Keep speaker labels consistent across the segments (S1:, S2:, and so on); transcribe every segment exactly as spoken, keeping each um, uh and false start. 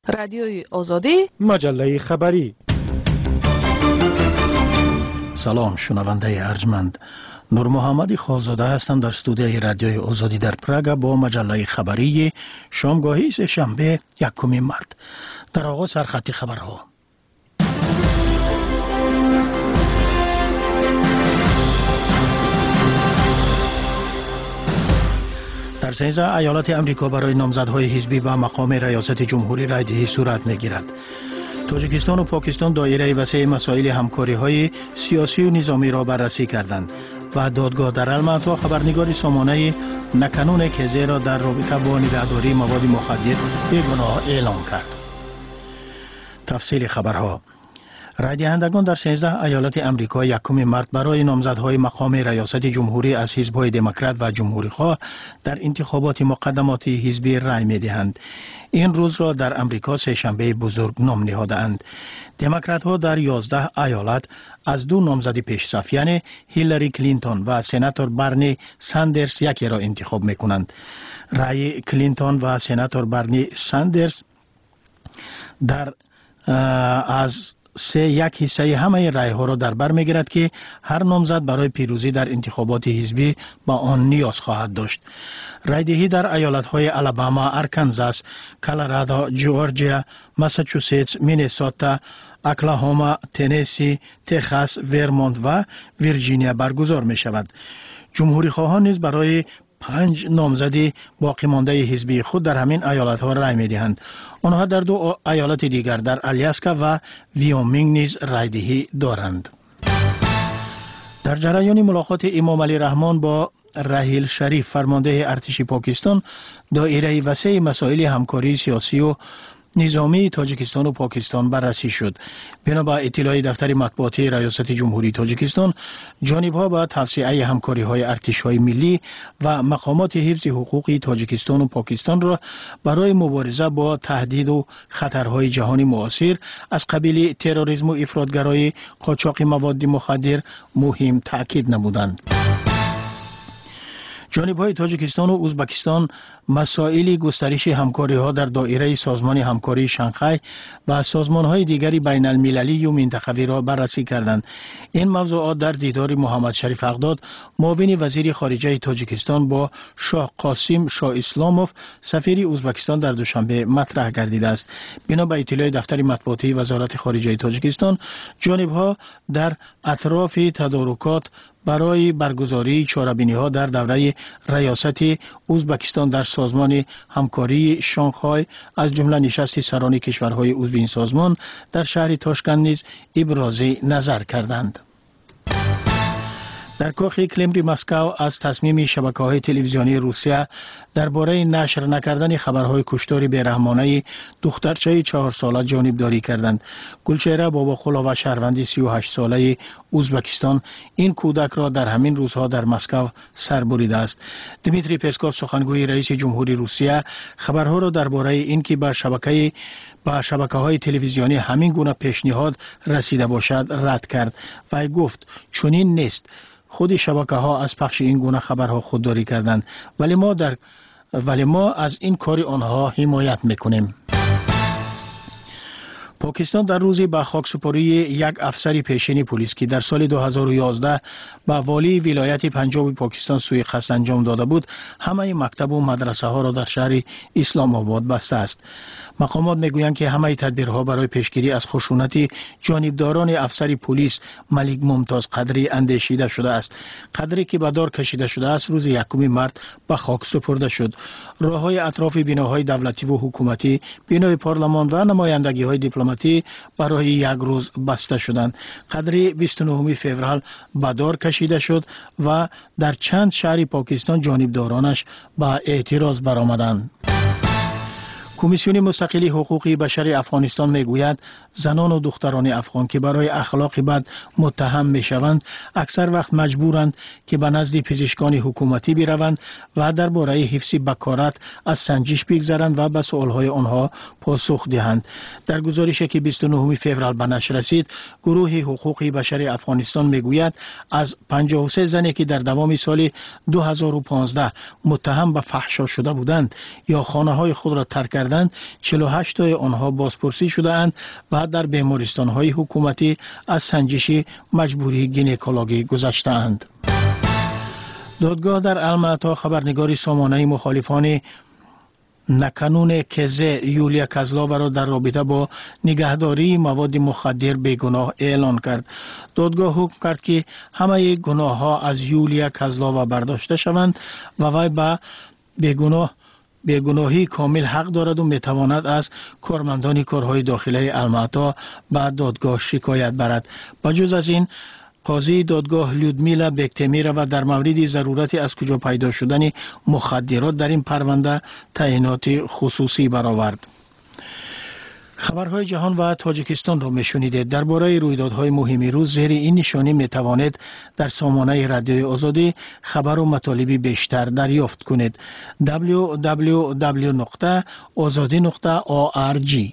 S1: رادیوی آزادی،
S2: مجله خبری. سلام شنونده ارجمند، نور محمدی خالزاده هستم در استودیوی رادیوی آزادی در پراگ با مجله خبری شامگاهی سه شنبه یکم مارس. در آغاز سرخط خبرها. در سیزده ایالت امریکا برای نامزدهای حزبی و مقام ریاست جمهوری رایدهی صورت می‌گیرد. تاجیکستان و پاکستان دایره وسیع مسائل همکاری‌های سیاسی و نظامی را بررسی کردند و دادگاه در الماتا خبرنگار سامانه نکنون کیزه را در رابطه با نگهداری مواد مخدر بیگناه اعلام کرد. تفصیل خبرها. رای دهندگان در سیزده ایالت امریکا یکم مارس برای نامزدهای مقام ریاست جمهوری از حزب‌های دموکرات و جمهوری‌خواه در انتخابات مقدماتی حزبی رای می‌دهند. این روز را در امریکا سه شنبه بزرگ نام نهاده‌اند. دموکرات‌ها در یازده ایالت از دو نامزد پیشرفت یعنی هیلاری کلینتون و سناتور برنی ساندرز یکی را انتخاب می‌کنند. رای کلینتون و سناتور برنی ساندرز در از سه یک حصه همه رای ها را در بر میگیرد که هر نامزد برای پیروزی در انتخابات حزبی با آن نیاز خواهد داشت. رای دهی در ایالت های آلاباما، آرکانزاس، کلرادو، جورجیا، ماساچوستس، مینیسوتا، اکلاهوما، تنسی، تگزاس، ورمونت و ویرجینیا برگزار می شود. جمهوری خواهان نیز برای پنج نامزدی باقی مانده حزبی خود در همین ایالت ها رای می دهند. آنها در دو ایالت دیگر در آلاسکا و ویومینگ نیز رای دهی دارند. در جریان ملاقات امام علی رحمان با راحیل شریف فرمانده ارتش پاکستان، دایره وسیع مسائل همکاری سیاسی و نظامی تاجیکستان و پاکستان بررسی شد. بنا به اطلاع دفتر مطبوعاتی ریاست جمهوری تاجیکستان، جانب‌ها با توسعه همکاری‌های ارتش‌های ملی و مقامات حفظ حقوق تاجیکستان و پاکستان را برای مبارزه با تهدید و خطرهای جهانی معاصر از قبیل تروریسم و افراطگرایی، قاچاق مواد مخدر مهم تاکید نمودند. جانب‌های تاجیکستان و ازبکستان مسائل گسترش همکاری‌ها در دایره سازمان همکاری شانگهای و سازمان‌های دیگری بین المللی و منطقوی را بررسی کردند. این موضوعات در دیدار محمد شریف اقداد، معاون وزیر خارجه تاجیکستان با شاه قاسم شاه اسلاموف سفیر ازبکستان در دوشنبه مطرح گردیده است. بنا به اطلاع دفتر مطبوعاتی وزارت خارجه تاجیکستان، جانب‌ها در اطراف تدارکات برای برگزاری چاره‌بینی‌ها در دوره ریاست ازبکستان در سازمان همکاری شانگهای از جمله نشست سران کشورهای عضو این سازمان در شهر تاشکند نیز ابراز نظر کردند. در کاخ کرملین مسکو از تصمیم شبکه‌های تلویزیونی روسیه درباره نشر نکردن خبرهای کشتار بی‌رحمانه دخترچه چهار ساله جانبداری کردند. گلچهره باباخولا و شهروند سی و هشت ساله ازبکستان این کودک را در همین روزها در مسکو سر بریده است. دمیتری پسکوف سخنگوی رئیس جمهوری روسیه خبرها را درباره اینکه بر شبکه با شبکه‌های تلویزیونی همین گونه پیشنهاد رسیده باشد رد کرد و گفت چنین نیست. خود شبکه‌ها از پخش این گونه خبرها خودداری کردند، ولی ما در ولی ما از این کار آنها حمایت میکنیم. پاکستان در روزی به خاکسپاری یک افسر پیشین پلیس که در سال دو هزار و یازده به والی ولایت پنجاب پاکستان سوء قصد انجام داده بود، همه مکتب و مدرسه ها را در شهر اسلام آباد بسته است. مقامات میگویند که همه تدبیرها برای پیشگیری از خشونت جانبداران افسر پلیس ملک ممتاز قدری اندیشیده شده است. قدری که به دار کشیده شده است روز یکم مارس به خاک سپرده شد. راههای اطراف بناهای دولتی و حکومتی، بنای پارلمان و نمایندگی‌های دیپلماتی برای یک روز بسته شدند. قدری بیست و نهم فوریه به دار کشیده شد و در چند شهر پاکستان جانبدارانش به اعتراض برآمدند. کمیسیون مستقل حقوق بشر افغانستان میگوید زنان و دختران افغان که برای اخلاق بد متهم میشوند اکثر وقت مجبورند که به نزد پزشکان حکومتی بروند و درباره حفظ بکارت از سنجش بگذرند و به سوالهای آنها پاسخ دهند. در گزارشی که بیست و نهم فوریه به نشر رسید، گروه حقوق بشر افغانستان میگوید از پنجاه و سه زنی که در دوام سال دو هزار و پانزده متهم به فحشا شده بودند یا خانه های خود را ترک کرده کردند چهل و هشت تای آنها بازپرسی شده‌اند و در بیمارستان‌های حکومتی از سنجش مجبوری گینکولوژی گذشته‌اند. دادگاه در المعطا خبرنگاری سامانه مخالفان نکنون کزه یولیا کزلاوا را در رابطه با نگهداری مواد مخدر بیگناه اعلان کرد. دادگاه حکم کرد که همه گناه ها از یولیا کزلاوا برداشته شوند و وی به بیگناه بیگناهی کامل حق دارد و میتواند از کارمندان کارهای داخلی المعطا به دادگاه شکایت برد. بجز از این قاضی دادگاه لودمیلا بکتمیرا و در مورد ضرورت از کجا پیدا شدن مخدرات در این پرونده تعیینات خصوصی برآورد. خبرهای جهان و تاجیکستان را میشنیدید. درباره رویدادهای مهم روز زیر این نشانی میتوانید در سامانه رادیوی آزادی خبر و مطالب بیشتر دریافت کنید. دبلیو دبلیو دبلیو نقطه آزادی نقطه او آر جی.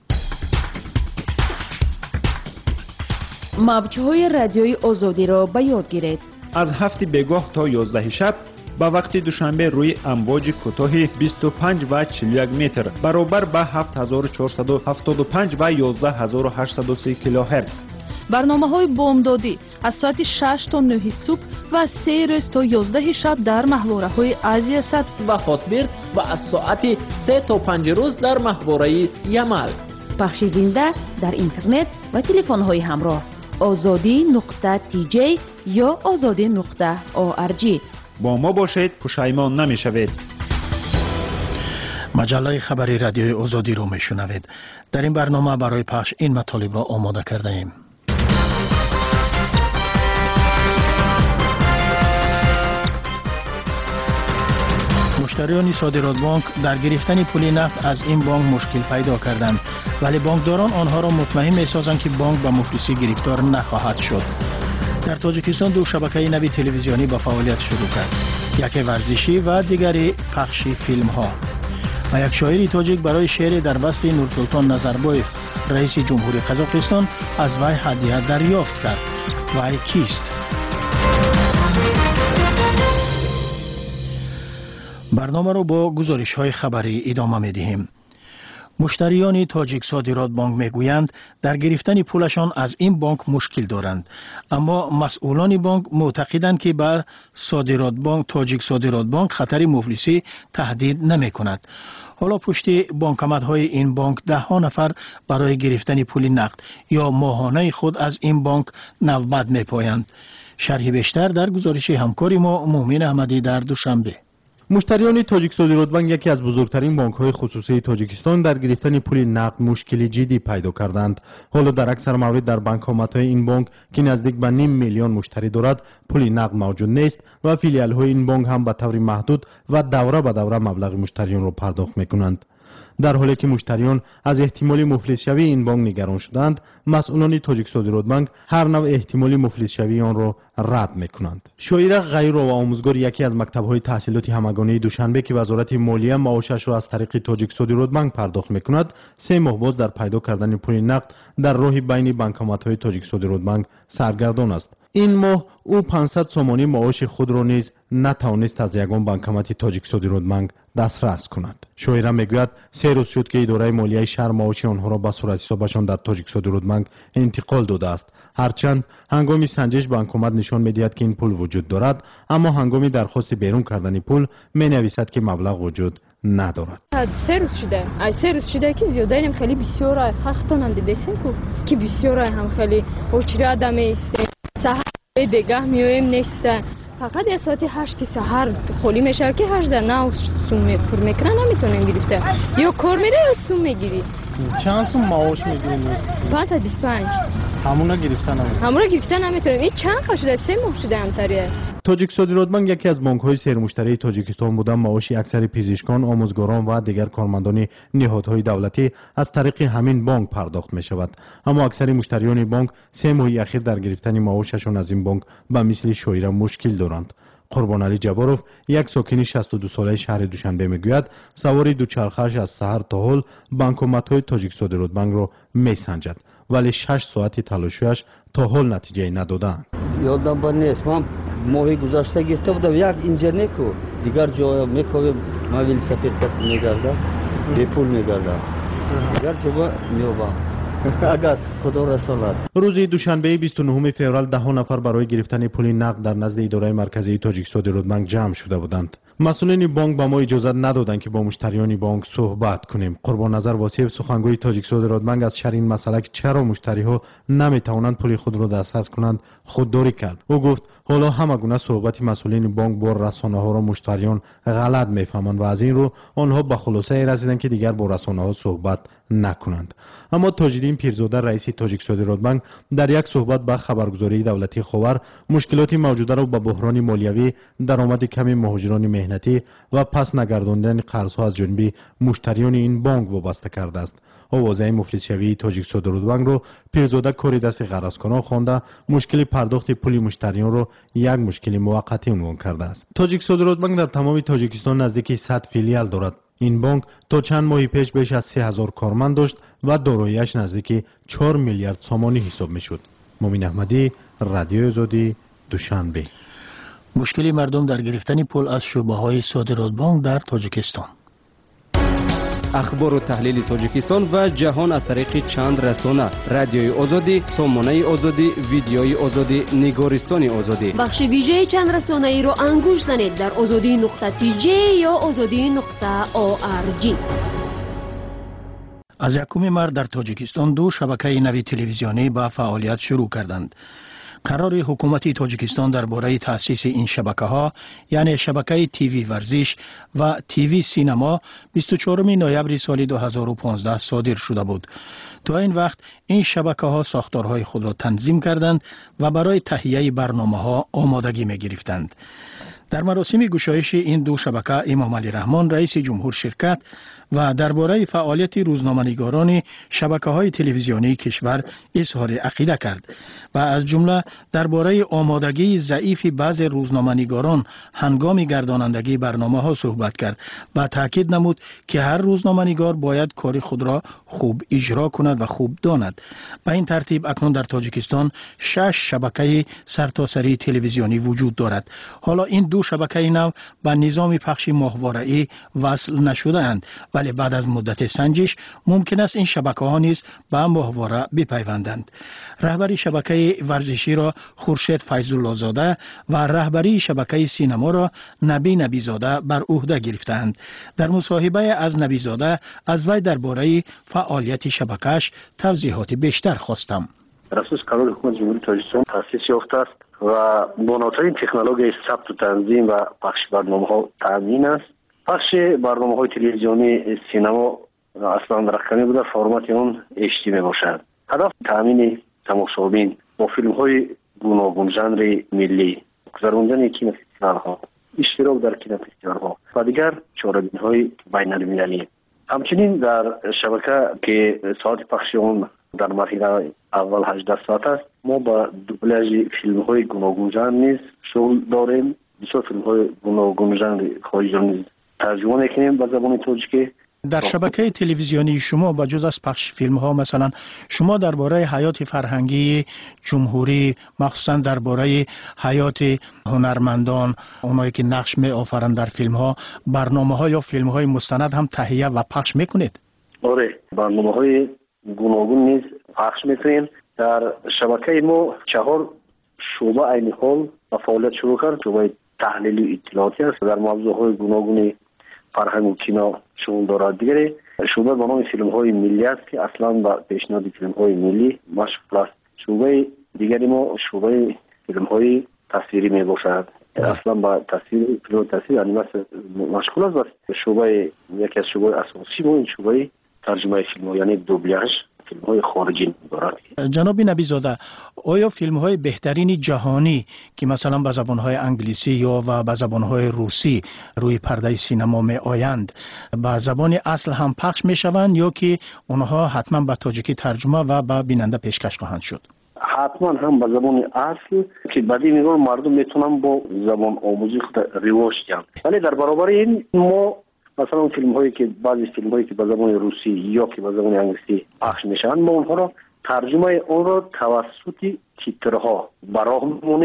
S1: موج‌های رادیوی آزادی را به یاد گیرید.
S3: از هفت بگاه تا یازده شب با وقت دوشنبه روی امواج کوتاه بیست و پنج و چهل و یک متر برابر با هفت هزار و چهارصد و هفتاد و پنج و یازده هزار و هشتصد و سی کیلوهرتز.
S1: برنامه‌های بامدادی از ساعت شش تا نه صبح و سه روز تا یازده شب در محوره‌های آسیا صد
S4: و خاطبرد و از ساعت سه تا پنج روز در محوره یمل.
S1: پخش زنده در اینترنت و تلفن‌های همراه آزادی نقطه تی جی یا آزادی نقطه او آر جی.
S3: با ما باشید، پشیمان نمی‌شوید.
S2: مجله خبری رادیوی آزادی رو میشنوید. در این برنامه برای پخش این مطالب را آماده کرده ایم. مشتریان صادرات بانک در گرفتن پول نفت از این بانک مشکل پیدا کردند، ولی بانکداران آنها را مطمئن می‌سازند که بانک به مفلسی گرفتار نخواهد شد. در تاجیکستان دو شبکه نوی تلویزیونی به فعالیت شروع کرد، یکی ورزشی و دیگری پخش فیلم ها. و یک شاعر تاجیک برای شعر در وصف نورسلطان نظربایف رئیس جمهوری قزاقستان از وی هدیه دریافت کرد. وی کیست؟ برنامه را با گزارش های خبری ادامه می دهیم. مشتریان تاجیک صادرات بانک میگویند در گرفتن پولشان از این بانک مشکل دارند، اما مسئولان بانک معتقدند که به صادرات بانک تاجیک صادرات بانک خطر مفلسی تهدید نمی کند. حالا پشت بانکمدهای این بانک ده ها نفر برای گرفتن پول نقد یا ماهانه خود از این بانک نوبت می پایند. شرح بیشتر در گزارش همکاری ما مومن احمدی در دوشنبه.
S5: مشتریان تاجیک صادرات بانک، یکی از بزرگترین بانک‌های خصوصی تاجیکستان، در گرفتن پول نقد مشکلی جدی پیدا کردند. حالا در اکثر موارد در بانک‌های این بانک که نزدیک به نیم میلیون مشتری دارد پول نقد موجود نیست و فیلیال‌های این بانک هم به طور محدود و دوره به دوره مبلغ مشتریان را پرداخت می‌کنند. در حالی که مشتریان از احتمالی مفلس شوی این بانک نگران شدند، مسئولان تاجیک صادرات بانک هر نوع احتمالی مفلس شوی آن را رد میکنند. شاعر غیر و آموزگار یکی از مکتب‌های تحصیلات همگانی دوشنبه که وزارت مالیه معاشش را از طریق تاجیک صادرات بانک پرداخت میکند، سه ماه باز در پیدا کردن پول نقد در راه بین بانکمدهای تاجیک صادرات بانک سرگردان است. این ماه او پانصد سومانی معاش خود را نیز نتوانست از یگان بانکمد تاجیک صادرات بانک دسترس کند. شاعر میگوید سه روز شد که اداره مالیه شهر معاش آنها را به صورت حسابشان در تاجیک صادرات بانک انتقال داده است. هرچند هنگام سنجش بانکمد نشان میدهد که این پول وجود دارد، اما هنگام درخواست بیرون کردن پول می نویسد که مبلغ وجود ندارد.
S6: سه روز شده ای سه روز شده که زیاده هم خیلی بسیار حقتان دیدیم که بسیار هم خیلی اوچری آدم است. سحر بگاه میویم نیست، فقط از ساعت هشت سحر خالی میشه که هجده نه سوم پر میکنه نمیتونیم گرفته، یا کار میره یا سوم میگیری.
S5: چند سوم معاش میگیریم؟
S6: پانصد و بیست و پنج.
S5: همونا گرفتن نمیتونیم.
S6: همونا گرفتن نمیتونیم. این چند خواهد شده؟ سه ماه شده همتریه.
S5: تاجیک صادرات بانک یکی از بانک‌های سرمشتری تاجیکستان بوده. معاش اکثر پزشکان، آموزگاران و دیگر کارمندان نهادهای دولتی از طریق همین بانک پرداخت می‌شود. اما اکثر مشتریان بانک سه ماه اخیر در گرفتن معاششان از این بانک به مثل شاعر مشکل دارند. قربان علی جباروف، یک ساکن شصت و دو ساله شهر دوشنبه میگوید سواری دوچرخه‌اش از سحر تا حال بانکمدهای تاجیک صادرات بانک را میسنجد، ولی شش ساعت تلاشش تا حال نتیجه ندادند.
S7: یادم بر نیست، من ماهی گذشته گرفته بودم یک اینجرنیکو دیگر جای میکویم ما ویلسفید کت میگردم بپول میگردم اگر جواب میوبم اگر کدام رسالت.
S5: روز دوشنبه بیست و نهم فوریه ده نفر برای گرفتن پول نقد در نزد اداره مرکزی تاجیکستان رودبانک جمع شده بودند. مسئولین بانک به ما اجازه ندادند که با مشتریان بانک صحبت کنیم. قربان نظر واسیف سخنگوی تاجیکستان رودبانک از شر این مسئله که چرا مشتری‌ها نمیتوانند پول خود را دسترس کنند خودداری کرد. او گفت حالا همه گونه صحبت مسئولین بانک با رسانه‌ها را مشتریان غلط میفهمند و از این رو آنها به خلاصه رسیدند که دیگر با رسانه‌ها صحبت نکنند. اما تاج‌الدین پیرزاده رئیس تاجیکستان رودبانک در یک صحبت با خبرگزاری دولتی خاور مشکلات موجوده را با بحران مالیوی، درآمد کم مهاجران مهنتی و پس نگرداندن قرض‌ها از جانب مشتریان این بانک وابسته کرده است. آوازه مفلسیابی تاجیکستان رودبانک را پیرزاده کاری دست غرضکنان خوانده مشکل پرداخت پول مشتریان را یک مشکل موقتی عنوان کرده است. تاجیکستان رودبانک در تمام تاجیکستان نزدیک صد فیلیال دارد. این بانک تا چند ماه پیش بیش از سه هزار کارمند داشت و دارایی‌اش نزدیک چهار میلیارد سامانی حساب میشد. مومین احمدی، رادیو آزادی، دوشنبه.
S2: مشکلی مردم در گرفتن پول از شعبه‌های صادرات بانک در تاجیکستان.
S8: اخبار و تحلیل تاجیکستان و جهان از طریق چند رسانه: رادیوی آزادی، سامانه آزادی، ویدیوی آزادی، نگارستان آزادی.
S9: بخش ویژه چند رسانه ای را انگوش زنید در آزادی نقطه تی جی یا آزادی نقطه او آر جی.
S2: از یکم مارس در تاجیکستان دو شبکه نوی تلویزیونی با فعالیت شروع کردند. قرار حکومت تاجیکستان درباره تأسیس این شبکه‌ها یعنی شبکه تیوی ورزش و تیوی سینما بیست و چهارم نوامبر سال دو هزار و پانزده صادر شده بود. تا این وقت این شبکه‌ها ساختارهای خود را تنظیم کردند و برای تهیه برنامه‌ها آمادگی می‌گرفتند. در مراسم گشایش این دو شبکه امام علی رحمان رئیس جمهور شرکت و درباره فعالیت روزنامه‌نگاران شبکه‌های تلویزیونی کشور اظهار عقیده کرد و از جمله درباره آمادگی ضعیف بعض روزنامه‌نگاران هنگام گردانندگی برنامه‌ها صحبت کرد و تاکید نمود که هر روزنامه‌نگار باید کار خود را خوب اجرا کند و خوب داند. به این ترتیب اکنون در تاجیکستان شش شبکه سرتاسری تلویزیونی وجود دارد. حالا این دو شبکه نو به نظام پخش ماهواره‌ای وصل نشده‌اند، ولی بعد از مدت سنجش ممکن است این شبکه‌ها نیز به ماهواره بپیوندند. رهبری شبکه ورزشی را خورشید فیض‌الله زاده و رهبری شبکه سینما را نبی نبی زاده بر عهده گرفتند. در مصاحبه از نبی زاده از وی درباره فعالیت شبکه‌اش توضیحات بیشتر خواستم.
S10: در اساس قانون حکومت جمهوری تاجیکستان تأسیس یافته است و با نوترین تکنولوژی ثبت و تنظیم و پخش برنامه‌ها تامین است. پخش برنامه‌های تلویزیونی سینما اصلا رقمی بوده، فرمت اون اچ دی می باشد. هدف تامین تماشابین با فیلم‌های گوناگون ژانر ملی، گذراندن کینوفستیوال‌ها، اشتراک در کینوفستیوال‌ها و دیگر چاره‌بین‌های بین‌المللی. همچنین در شبکه که ساعت پخش اون در مرحله اول هجده ساعت است، ما با دوبلاژ فیلم‌های گوناگون ژانر نیز شغل داریم. بسیار فیلم‌های گوناگون ژانر خارجی نیز ترجمه می‌کنیم به زبان تاجیکی.
S2: در شبکه تلویزیونی شما با جز از پخش فیلم ها مثلا شما درباره حیات فرهنگی جمهوری، مخصوصا درباره حیات هنرمندان، اونایی که نقش می آفرند در فیلم ها، برنامه ها یا فیلم های مستند هم تهیه و پخش میکنید؟
S10: آره، برنامه های گوناگون نیز پخش میکنیم. در شبکه ما چهار شعبه عین حال فعالیت شروع کرد. شعبه تحلیل اطلاعاتی است در موضوعهای گوناگون فرهنگ و کینا شغل دارد. دیگری شعبه به نام فیلم های ملی است که اصلا با پیشنهاد فیلم های ملی مشغول است. شعبه دیگری ما شعبه فیلم های تصویری می باشد، اصلا با تصویر فیلم تصویر انیماسیون مشغول است. و شعبه یکی از شعبه اساسی ما این شعبه ترجمه فیلم ها یعنی دوبلاژ فیلم های خارجی دارد.
S2: جناب نبی زاده، آیا فیلم های بهترین جهانی که مثلا به زبان های انگلیسی یا و به زبان های روسی روی پرده سینما می آیند به زبان اصل هم پخش می شوند یا که اونها حتما به تاجیکی ترجمه و به بیننده پیشکش خواهند شد؟
S10: حتما هم به زبان اصل که بعدی میگم مردم میتونن با زبان آموزی خود رواج دهند. ولی در برابر این ما مثلا فیلم هایی که بعضی فیلم هایی که به زبان روسی یا که به زبان انگلیسی پخش میشن ما اونها را ترجمه اون را توسط تیترها براه میمونیم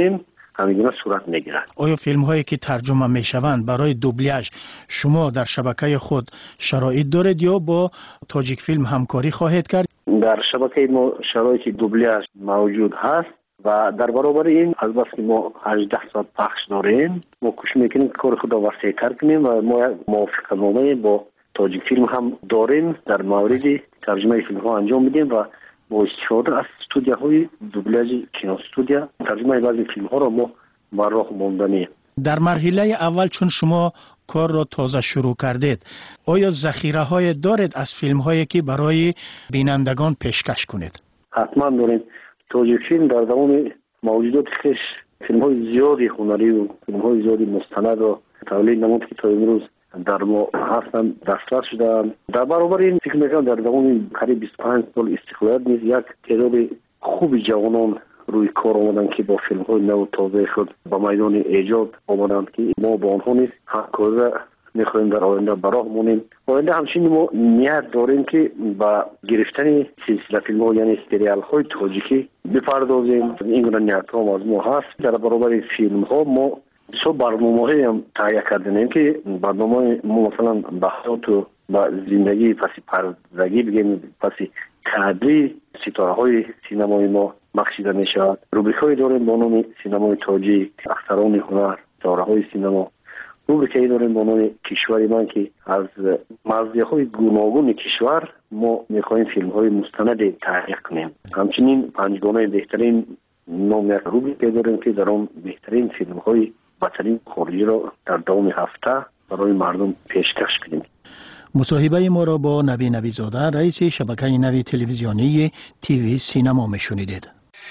S10: همین صورت میگیرد.
S2: آیا فیلم هایی که ترجمه میشوند برای دوبلیاژ شما در شبکه خود شرایط دارید یا با تاجیک فیلم همکاری خواهید کرد؟
S10: در شبکه ما شرایط دوبلیاژ موجود هست و در برابر این از بس که ما هجده ساعت پخش داریم، ما کوشش میکنیم کار خود را وسیع‌تر کنیم و ما موافقت نامه با تاجیک فیلم هم داریم در مورد ترجمه فیلم ها انجام میدیم و با استفاده از استودیوهای دوبلیاژ کینو استودیو ترجمه بعضی فیلم ها را ما بر راه ماندنیم.
S2: در مرحله اول چون شما کار را تازه شروع کردید، آیا ذخیره های دارید از فیلم هایی که برای بینندگان پیشکش کنید؟
S10: حتما داریم. تاجیک فیلم در زمان موجودات خش فیلم های زیادی هنری و فیلم های زیادی مستند را تولید نمود که تا امروز در ما هستن دسترس شدن. در برابر این فکر میکنم در زمان قریب بیست و پنج سال استقلال نیز یک تعداد خوبی جوانان روی کار آمدن که با فیلم های نو تازه خود با میدان ایجاد آمدن که ما با آنها نیز همکاری میخواهیم در آینده براه مونیم. آینده همچنین ما نیت داریم که با گرفتن سلسله فیلم ها یعنی سریال های تاجیکی بپردازیم. این گونه نیت ها از ما هست. در برابر فیلم ها ما بسیار برنامه هم تهیه کردیم که برنامه ما مثلا به حیات و به زندگی پسی پردگی بگیم پسی کادری ستاره های سینمای ما بخشیده می شود. روبریک های داریم با نام سینمای تاجیک، اختران هنر، ستاره های سینما. روبریک داریم با نام کشوری من که از مزیه های گوناگون کشور ما میخواهیم فیلم های مستند تهیه کنیم. همچنین پنجگانه بهترین نام یک روبریک داریم که در آن بهترین فیلم های بهترین خارجی را در دوام هفته برای مردم پیشکش کنیم.
S2: مصاحبه ما را با نبی نبی‌زاده رئیس شبکه نوی تلویزیونی تیوی سینما میشنیدید.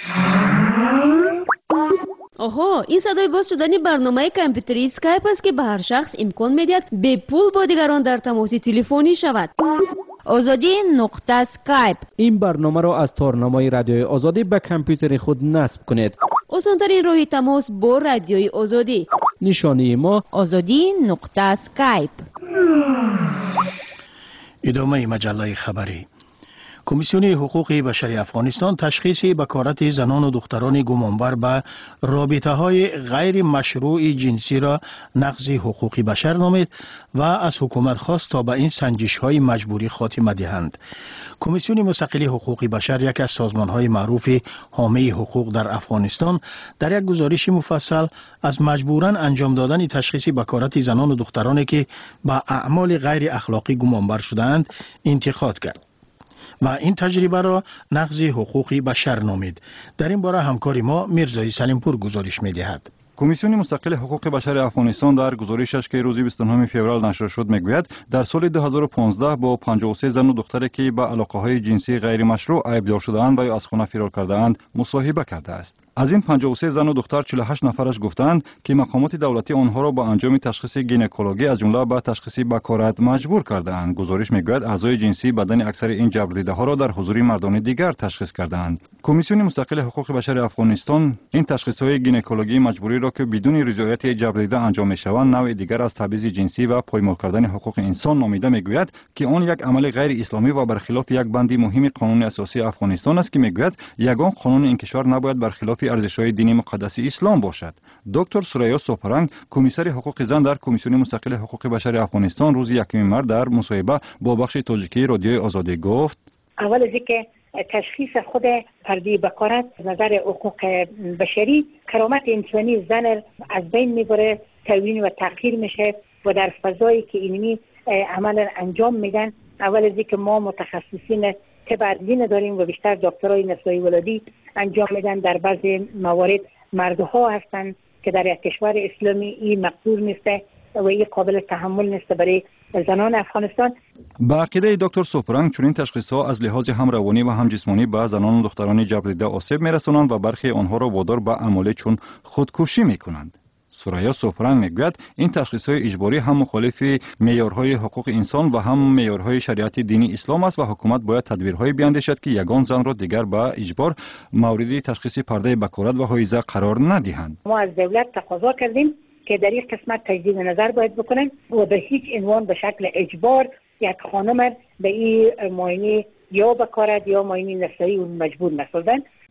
S9: آها، این صدای باز شدن برنامه کامپیوتری اسکایپ است که به هر شخص امکان میدهد به پول با دیگران در تماس تلفنی شود. آزادی نقطه اسکایپ.
S4: این برنامه را از تارنمای رادیوی آزادی به کامپیوتر خود نصب کنید.
S9: آسان‌ترین راه تماس با رادیوی آزادی.
S4: نشانی ما
S9: آزادی نقطه اسکایپ.
S2: ادامه مجله خبری. کمیسیون حقوق بشری افغانستان تشخیص بکارت زنان و دختران گمانبر به رابطه های غیر مشروع جنسی را نقض حقوق بشر نامید و از حکومت خواست تا به این سنجش های مجبوری خاتمه دهند. کمیسیون مستقل حقوق بشر، یک از سازمان های معروف حامی حقوق در افغانستان، در یک گزارش مفصل از مجبوراً انجام دادن تشخیص بکارت زنان و دخترانی که به اعمال غیر اخلاقی گمانبر شدند انتقاد کرد و این تجربه را نقض حقوق بشر نامید. در این باره همکار ما میرزای سلیمپور گزارش می‌دهد.
S11: کمیسیون مستقل حقوق بشر افغانستان در گزارشش که روز بیست و نه فوریه نشر شد میگوید در سال دو هزار و پانزده با پنجاه و سه زن و دختری که به علاقه‌های جنسی غیر مشروع عیبدار شده‌اند و یا از خانه فرار کرده‌اند مصاحبه کرده است. از این پنجاه و سه زن و دختر چهل و هشت نفرش گفتند که مقامات دولتی آنها را با انجام تشخیص گینکولوژی از جمله به تشخیص بکارت مجبور کرده‌اند. گزارش میگوید اعضای جنسی بدن اکثر این جبردیده‌ها را در حضور مردان دیگر تشخیص کرده‌اند. کمیسیون مستقل حقوق بشر افغانستان این تشخیص‌های گینکولوژی مجبوری را که بدون رضایت جبردیده انجام می‌شوند نوع دیگر از تبعیض جنسی و پایمال کردن حقوق انسان نامیده میگوید که آن یک عمل غیر اسلامی و برخلاف یک بند مهم قانون اساسی افغانستان است که میگوید یگان قانون این کشور نباید برخلاف ارزش‌های دینی مقدس اسلام باشد. دکتر سوریا سوپرنگ، کمیسر حقوق زن در کمیسیون مستقل حقوق بشر افغانستان، روز یکم مارس در مصاحبه با بخش تاجیکی رادیوی آزادی گفت:
S12: اول از اینکه تشخیص خود پرده بکارت از نظر حقوق بشری، کرامت انسانی زن از بین میبره، توهین و تحقیر میشه و در فضایی که اینمی عمل انجام میدن. اول از اینکه ما متخصصین طب ارزی نداریم و بیشتر دکترای نسایی ولادی انجام میدن. در بعضی موارد مردها هستند که در یک کشور اسلامی این مقدور نیسته و این قابل تحمل نیست برای زنان افغانستان.
S11: با عقیده دکتر سوپرنگ چنین تشخیص‌ها از لحاظ هم روانی و هم جسمانی به زنان و دختران جبردیده آسیب میرسانند و برخی آنها را وادار به عمل چون خودکشی میکنند. سوریا سوپرنگ میگوید این تشخیص‌های اجباری هم مخالف معیارهای حقوق انسان و هم معیارهای شریعت دینی اسلام است و حکومت باید تدبیرهایی بیاندیشد که یگان زن را دیگر به اجبار مورد تشخیص پرده بکارت و حایزه قرار ندهند.
S12: ما از دولت تقاضا کردیم که در این قسمت تجدید نظر باید بکنن و به هیچ عنوان به شکل اجبار یک خانم به این معاینه یا بکارت یا معاینه نسایی اون مجبور نسازن.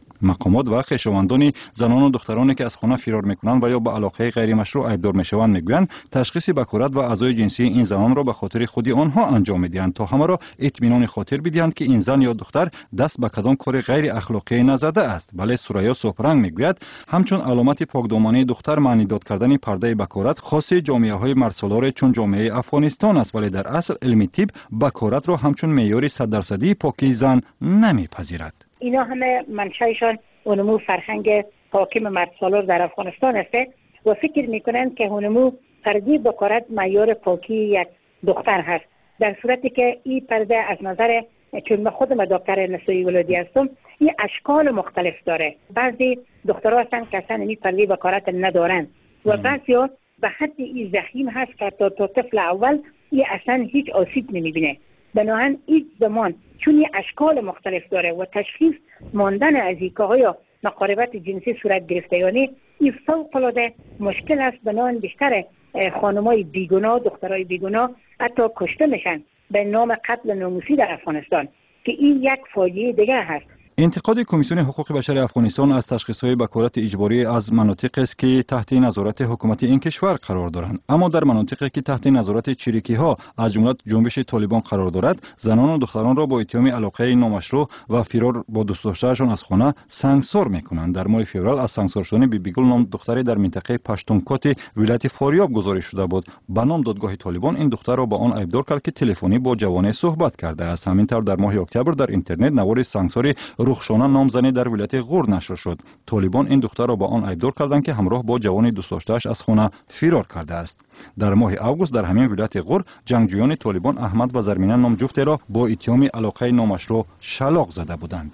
S11: مقامات و خویشاوندان زنان و دخترانی که از خانه فرار میکنند و یا به علاقه غیر مشروع ایبدار میشوند میگویند تشخیص بکارت و اعضای جنسی این زنان را به خاطر خودی آنها انجام میدهند تا همه را اطمینان خاطر بدهند که این زن یا دختر دست به کدام کار غیر اخلاقی نزده است. بله سوریا سوپرنگ میگوید همچون علامت پاکدامنی دختر معنی داد کردن پرده بکارت خاص جامعه های مردسالار چون جامعه افغانستان است، ولی در اصل علمی طب بکارت را همچون معیار صد درصدی پاکی زن نمیپذیرد.
S12: اینا همه منشأشان اونمو فرهنگ حاکم مردسالار در افغانستان است و فکر میکنند که اونمو پرده بکارت معیار پاکی یک دختر هست، در صورتی که این پرده از نظر چون من خودم دکتر نسایی ولادی هستم این اشکال مختلف داره. بعضی دخترها هستن که اصلا این پرده بکارت ندارن و بعضی ها به حد این ضخیم هست که تا, تا طفل اول این اصلا هیچ آسیب نمیبینه. بنابراین این زمان چون این اشکال مختلف داره و تشخیص ماندن از این که های مقاربت جنسی صورت گرفته یعنی این فوق العاده مشکل است. بنابراین بیشتر خانمای بیگناه دخترای بیگناه حتی کشته میشن به نام قتل ناموسی در افغانستان که این یک فاجعه دیگه هست.
S11: انتقاد کمیسیون حقوق بشر افغانستان از تشخیص‌های بکارت اجباری از مناطق است که تحت نظارت حکومت این کشور قرار دارند، اما در مناطقی که تحت نظارت چریکی‌ها از جمله جنبش طالبان قرار دارد زنان و دختران را با اتهام علاقه نامشروع و فرار با دوست داشته‌شان از خانه سنگسار می‌کنند. در ماه فوریه از سنگسار شدن بیبیگل نام دختری در منطقه پشتونکوت ولایت فاریاب گزارش شده بود. به نام دادگاه طالبان این دختر را با آن ایبدار کرد که تلفنی با جوانه صحبت کرده است. همینطور در ماه اکتبر در اینترنت نوار سنگساری رخشانه نامزنی در ولایت غور نشر شد. طالبان این دختر را با آن ایبدار کردند که همراه با جوان دوست داشته‌اش از خانه فرار کرده است. در ماه اوگوست در همین ولایت غور جنگجویان طالبان احمد و زرمینه نام جفت را با اتهام علاقه نامشروع شلاق زده بودند.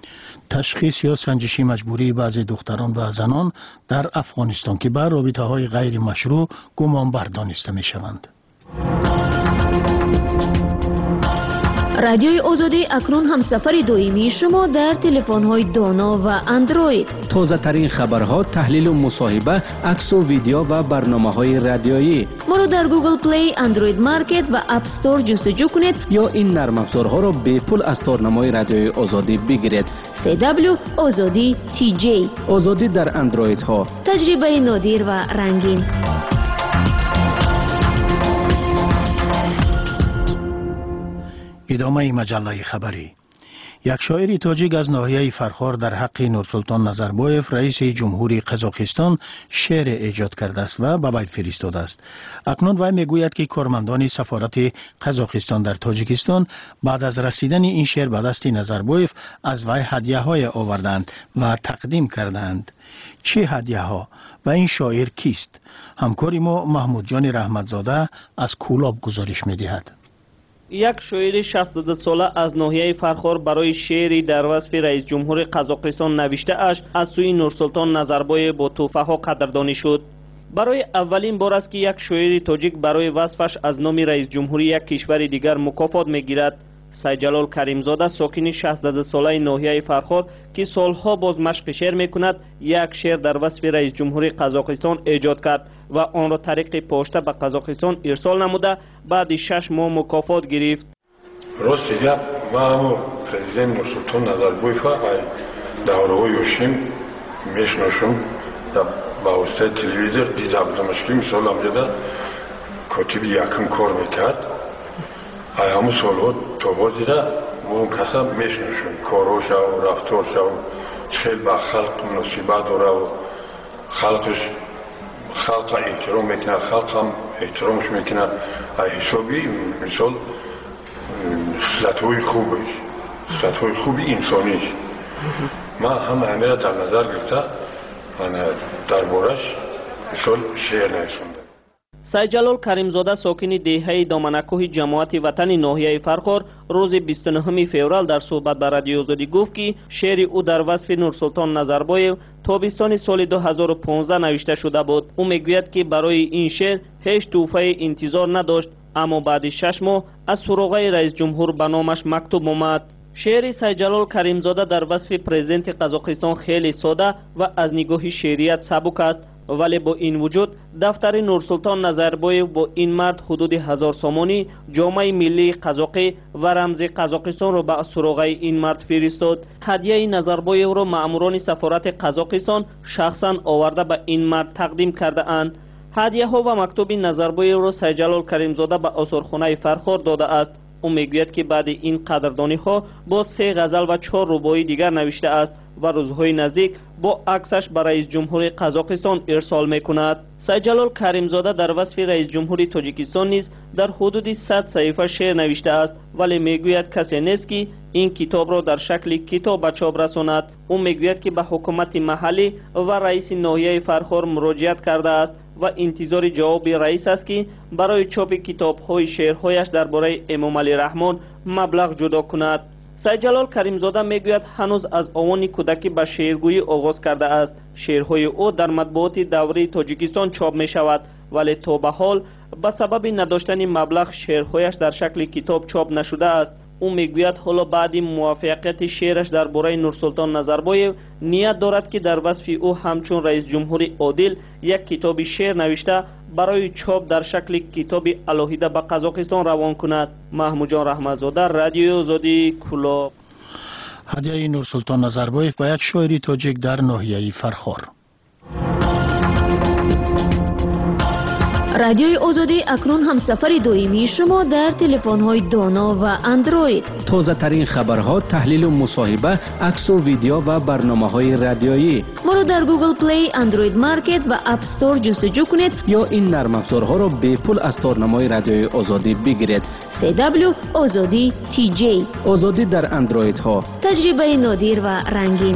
S2: تشخیص یا سنجشی مجبوری بعضی دختران و زنان در افغانستان که بر رابطه‌های غیر مشروع گمان بردانسته می‌شوند.
S9: رادیوی آزادی اکنون همسفر دائمی شما در تلفن‌های دانا و اندروید.
S8: تازه ترین خبرها، تحلیل و مصاحبه، عکس و ویدیو و برنامه‌های رادیویی.
S9: ما را در گوگل پلی، اندروید مارکت و اپ استور جستجو کنید
S8: یا این نرم افزارها را به پول از تارنمای رادیوی آزادی بگیرید.
S9: سی دبلیو آزادی تی جی.
S8: آزادی در اندروید ها.
S9: تجربه نادر و رنگین.
S2: ادامه مجله خبری. یک شاعر تاجیک از ناحیه فرخار در حق نورسلطان نظربایف رئیس جمهوری قزاقستان شعر ایجاد کرده است و به وی فرستاده است. اکنون وی میگوید که کارمندان سفارت قزاقستان در تاجیکستان بعد از رسیدن این شعر به دست نظربایف از وی هدیه های آوردند و تقدیم کردند. چه هدیه ها و این شاعر کیست؟ همکار ما محمود جان رحمتزاده از کولاب گزارش می‌دهد.
S13: یک شاعر شصت و دو ساله از ناحیه فرخار برای شعری در وصف رئیس جمهور قزاقستان نوشته اش از سوی نورسلطان نظربایف با تحفه ها قدردانی شد. برای اولین بار است که یک شاعر تاجیک برای وصفش از نام رئیس جمهوری یک کشور دیگر مکافات میگیرد. سیدجلال کریمزاده ساکن شصت و دو ساله ناحیه فرخار که سالها باز مشق شعر میکند یک شعر در وصف رئیس جمهوری قزاقستان ایجاد کرد و آن را طریق پشته به قزاقستان ارسال نموده بعد شش ماه مکافات گرفت.
S14: راست گپ ما پرزیدنت نورسلطان نظربایف دوره یوشیم میشناسم با واسطه تلویزیون دیدم که مثلا امجدا کاتب یکم کار میکرد. ای همون سالها تا بازیده و اون کسا میشنشون کاروش و رفتارش و خیلی با خلق مناسبت داره و خلقش خلق احترام میکنه خلق هم احترامش میکنه حسابی مثال خصلت‌های خوبش خصلت‌های خوبی انسانیش من هم همه را در نظر گرفته در بارش مثال شعر نوشتم.
S13: سیدجلال کریمزاده ساکن دهه دامنکوه جماعت وطن ناحیه فرخار روز بیست و نهم فوریه در صحبت با رادیو آزادی گفت که شعر او در وصف نورسلطان نظربایف تابستان سال دو هزار و پانزده نوشته شده بود. او میگوید که برای این شعر هیچ تحفه انتظار نداشت، اما بعد شش ماه از سراغ رئیس جمهور به نامش مکتوب آمد. شعر سیدجلال کریمزاده در وصف پرزیدنت قزاقستان خیلی ساده و از نگاه شعریت سبک است. ولی با این وجود دفتر نورسلطان نظربایف با این مرد حدود هزار سامانی جامعه ملی قزاقی و رمز قزاقستان را به سراغ این مرد فرستاد. هدیه نظربایف را ماموران سفارت قزاقستان شخصا آورده به این مرد تقدیم کرده اند. هدیه ها و مکتوب نظربایف را سید جلال کریمزاده به آثارخانه فرخار داده است. او میگوید که بعد این قدردانی ها با سه غزل و چهار رباعی دیگر نوشته است و روزهای نزدیک با عکسش به رئیس جمهور قزاقستان ارسال میکند. سید جلال کریمزاده در وصف رئیس جمهور تاجیکستان نیز در حدود صد صفحه شعر نوشته است، ولی میگوید کسی نیست که این کتاب را در شکل کتاب به چاپ رساند. او میگوید که به حکومت محلی و رئیس ناحیه فرخار مراجعت کرده است و انتظار جواب رئیس است که برای چاپ کتاب‌های شعرهایش درباره امام علی رحمان مبلغ جدا کند. سید جلال کریمزاده میگوید هنوز از آوان کودکی به شعرگویی آغاز کرده است. شعرهای او در مطبوعات دوره تاجیکستان چاپ می شود، ولی تا به حال به سبب نداشتن مبلغ شعرهایش در شکل کتاب چاپ نشده است. او میگوید حالا بعد موفقیت شعرش درباره نورسلطان نظربایف نیت دارد که در وصف او همچون رئیس جمهور عادل یک کتاب شعر نوشته برای چاپ در شکل کتاب الهیده به قزاقستان روان کند. محمود جان رحمتزاده، رادیوی آزادی، کلاب.
S2: هدیه نورسلطان نظربایف با یک شاعری تاجیک در ناحیه فرخار.
S9: رادیوی آزادی اکنون همسفر دائمی شما در تلفن‌های دانا و اندروید.
S15: تازه ترین خبرها، تحلیل و مصاحبه، عکس و ویدیو و برنامه‌های رادیویی.
S9: ما را در گوگل پلی، اندروید مارکت و اپ استور جستجو کنید
S15: یا این نرم افزارها را به پول از تارنمای رادیوی آزادی بگیرید.
S9: سی دبلیو آزادی تی جی.
S15: آزادی در اندروید ها.
S9: تجربه نادر و رنگین.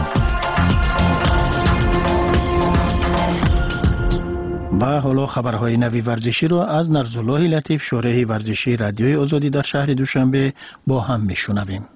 S2: و حالا خبرهای نوی ورزشی را از نرزالله لطیف، شارح ورزشی رادیوی آزادی در شهر دوشنبه با هم میشنویم.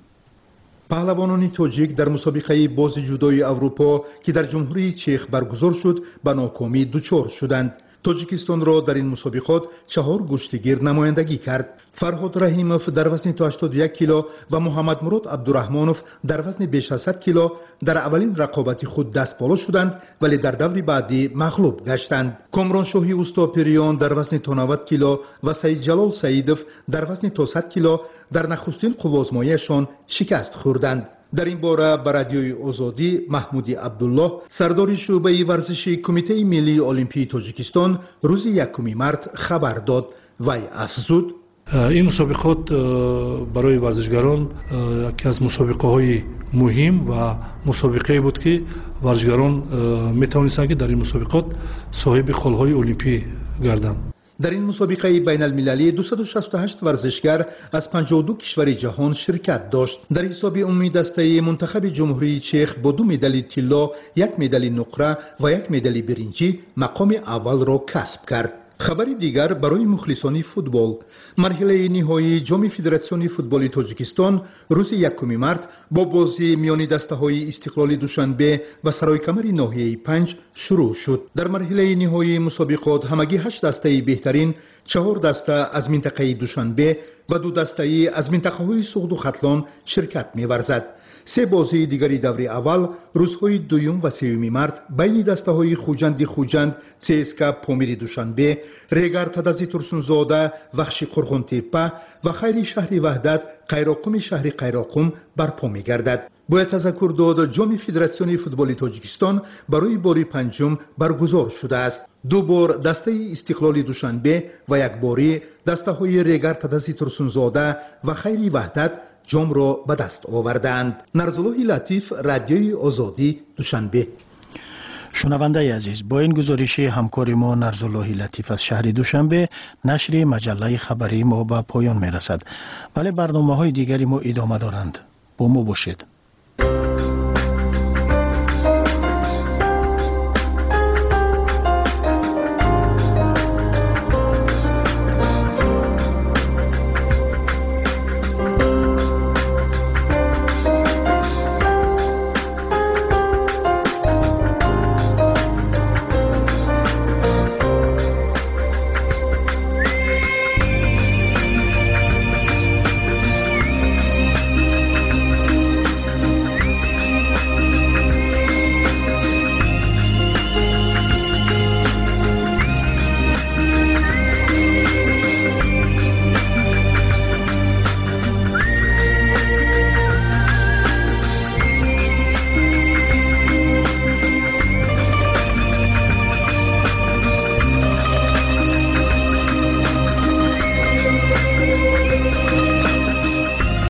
S16: پهلوانان تاجیک در مسابقه باز جودوی اروپا که در جمهوری چخ برگزار شد به ناکامی دچار شدند. تاجیکستان را در این مسابقات چهار گشتگیر نمایندگی کرد. فرهاد رحیموف در وزن تا هشتاد و یک کیلو و محمد مراد عبدالرحمانوف در وزن بیش از صد کیلو در اولین رقابت خود دست بالا شدند، ولی در دور بعدی مغلوب گشتند. کامران شاهی اوستاپریان در وزن تا نود کیلو و سید جلال سعیدوف در وزن تا صد کیلو در نخستین قوازماییشان شکست خوردند. در این باره به رادیوی آزادی محمود عبدالله، سردار شعبه ورزشی کمیته ملی المپی تاجیکستان، روز یکم مارس خبر داد. وی افزود:
S17: این مسابقات برای ورزشگران یکی از مسابقه های مهم و مسابقه بود که ورزشگران می توانستند که در این مسابقات صاحب خالهای المپی گردند.
S16: در این مسابقه بین المللی دویست و شصت و هشت ورزشگر از پنجاه و دو کشور جهان شرکت داشت. در حساب عمومی دسته منتخب جمهوری چخ با دو مدال طلا، یک مدال نقره و یک مدال برنجی مقام اول را کسب کرد. خبری دیگر برای مخلصان فوتبال: مرحله نهایی جام فدراسیون فوتبال تاجیکستان روز یکم مارس با بازی میان دسته‌های استقلال دوشنبه و سرایکمر ناحیه پنج شروع شد. در مرحله نهایی مسابقات همگی هشت دسته بهترین، چهار دسته از منطقه دوشنبه و دو دسته از منطقه‌های سغد و ختلان شرکت می‌ورزد. سه بازی دیگری دوره اول روزهای دوم و سوم مارس بین دسته‌های خوجند خوجند، سیسکا پامیر دوشنبه، ریگر تدازی ترسونزاده، وحشی قرغون تپه و خیری شهر وحدت قیراقم شهر قیراقم برپا می‌گردد. باید تذکر داد جام فدراسیون فوتبال تاجیکستان برای بار پنجم برگزار شده است. دو بار دسته استقلال دوشنبه و یک باری دسته های ریگر تدازی ترسونزاده و خیری وحدت جام را به دست آوردند. نرزالله لطیف، رادیوی آزادی، دوشنبه.
S2: شنونده عزیز، با این گزارش همکار ما نرزالله لطیف از شهر دوشنبه، نشر مجله خبری ما به پایان می رسد. ولی برنامه های دیگری ما ادامه دارند. با ما باشید.